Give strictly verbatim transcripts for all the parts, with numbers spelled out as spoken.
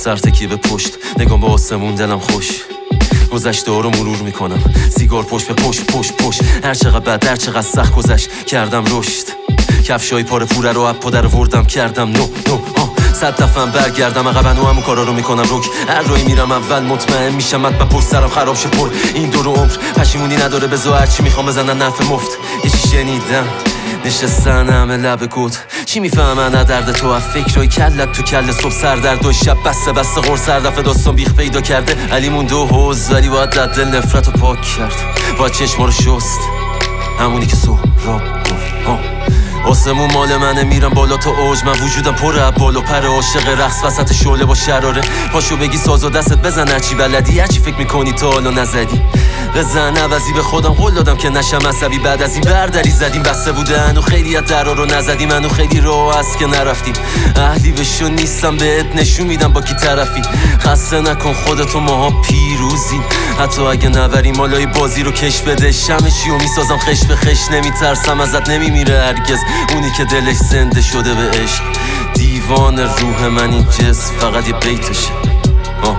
سر تکیه به پشت، نگام به آسمون، دلم خوش. گذشته ها رو مرور میکنم، سیگار پشت به پشت پشت پشت. هر چقدر بد، هر چقدر سخت گذشت، کردم رشد. کفشای پاره پوره رو اپ پدر وردم، کردم نو نو آه. صد دفعه برگردم عقب، هنوز همون کارا رو میکنم روک. هر روی میرم اول مطمئن میشم مطمئن پشت سرم خراب شه پر. این دور عمر پشیمونی نداره، بذار هرچی میخوام بزنن نفع مفت. یه چی شنیدم نشستن همه لب گود، چی میفهمن از درد تو؟ از فکرای کلت تو کل صبح سردرد و شب بسته بسته قرص هر دفعه داستان بیخ پیدا کرده. علی مونده و حوز، ولی باید در دل نفرت رو پاک کرد، باید چشما رو شست، همونی که سهراب گفت ها. آسمون مال منه، میرم بالا تا اوج، من وجودم پر بالا پر عاشق رقص وسط شعله با شراره. پاشو بگی ساز و دستت بزن هرچی بلدی، هرچی فکر میکنی تا حالا نزدی. بزن عوضی به خودم قول دادم که نشم عصبی، بعد از این بردری زدیم بسته بوده هنو خیلی از درا رو نزدیم، هنو خیلی راه هست که نرفتیم. اهلی بشو نیستم بهت نشون میدم با کی طرفی، خسته نکن خودتو ماها پیروزیم. حتی اگه نبریم مالای بازی رو کش بده، شمه چی رو میسازم خش به خش، نمیترسم ازت نمیمیره هرگز اونی که دلش زنده شده به عشق. دیوان روح من این جسم فقط یه بیتشه آه.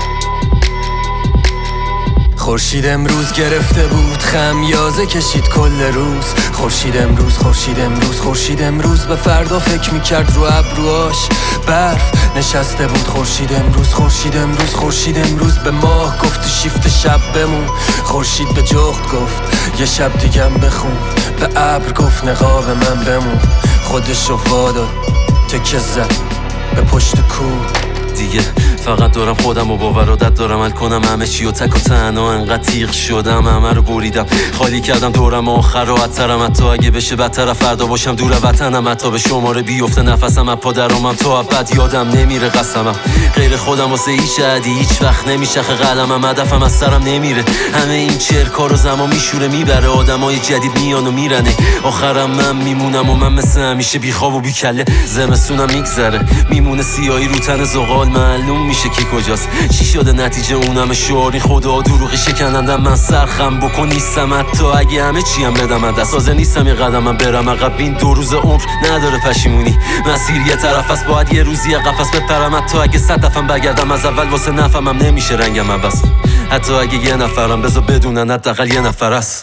خورشید امروز گرفته بود خمیازه کشید کل روز. خورشید امروز خورشید امروز خورشید امروز به فردا فکر میکرد رو ابروهاش برف نشسته بود. خورشید امروز خورشید امروز خورشید امروز به ماه گفت شیفت شب بمون. خورشید به جغد گفت یه شب دیگم بخون، به ابر گفت نقاب من بمون. خودشو واداد تکه زد به پشت کوه. دیگه فقط دارم خودم و باورادت دارم عمل کنم همه چی و تک و تنها. انقدر تیغ شدم همه رو بریدم، خالی کردم دورم آخر راحت‌ترم. حتی اگه بشه بدتر فردا باشم دور وطنم، حتی به شماره بیفته نفسم از پادرامم تا ابد یادم نمیره قسمم. غیر خودم واسه هیچ عدی هیچ وقت نمیشخه قلمم، هدفم از سرم نمیره. همه این چرکا رو زمان میشوره میبره، آدمای جدید میان و میرنه، آخرم من میمونم و من مثل همیشه بیخواب و بیکله. زمستونم میگذره میمونه سیاهی رو تن زغال، معلوم میشه کی کجاست چی شده نتیجه اونم شعاری. خدا دروغی شکنندم من سرخم بکن نیستم، حتی اگه همه چی هم بدم من دست سازه نیستم. یه قدمم برم عقب، این دو روز عمر نداره پشیمونی، مسیر یه طرف است باید یه روزی قفس بپرم. حتی اگه صد دفعه بگردم از اول واسه نفهمم نمیشه رنگم عوض. حتی اگه یه نفرم بذار بدونن حداقل یه نفر است.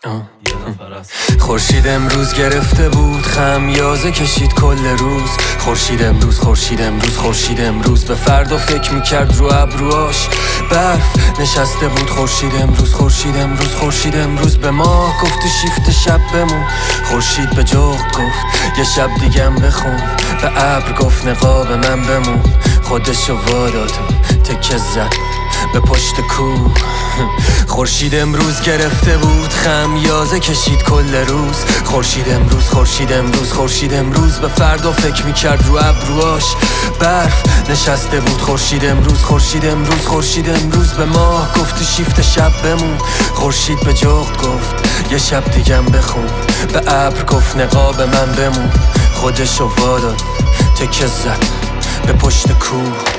خورشید امروز گرفته بود خمیازه کشید کل روز. خورشید امروز خورشید امروز خورشید امروز به فردا فکر میکرد رو ابروهاش برف نشسته بود. خورشید امروز خورشید امروز خورشید امروز به ما گفت شیفت شب بمون. خورشید به جغد گفت یه شب دیگم بخون، به ابر گفت نقاب من بمون. خودشو واداد تکه زد به پشت کوه. خورشید امروز گرفته بود خمیازه کشید کل روز. خورشید امروز خورشید امروز خورشید امروز به فردا فکر میکرد رو ابروهاش برف نشسته بود. خورشید امروز خورشید امروز خورشید امروز به ماه گفت شیفت شب بمون. خورشید به جغد گفت یه شب دیگم بخون، به ابر گفت نقاب من بمون. خودشو واداد تکه زد به پشت کوه.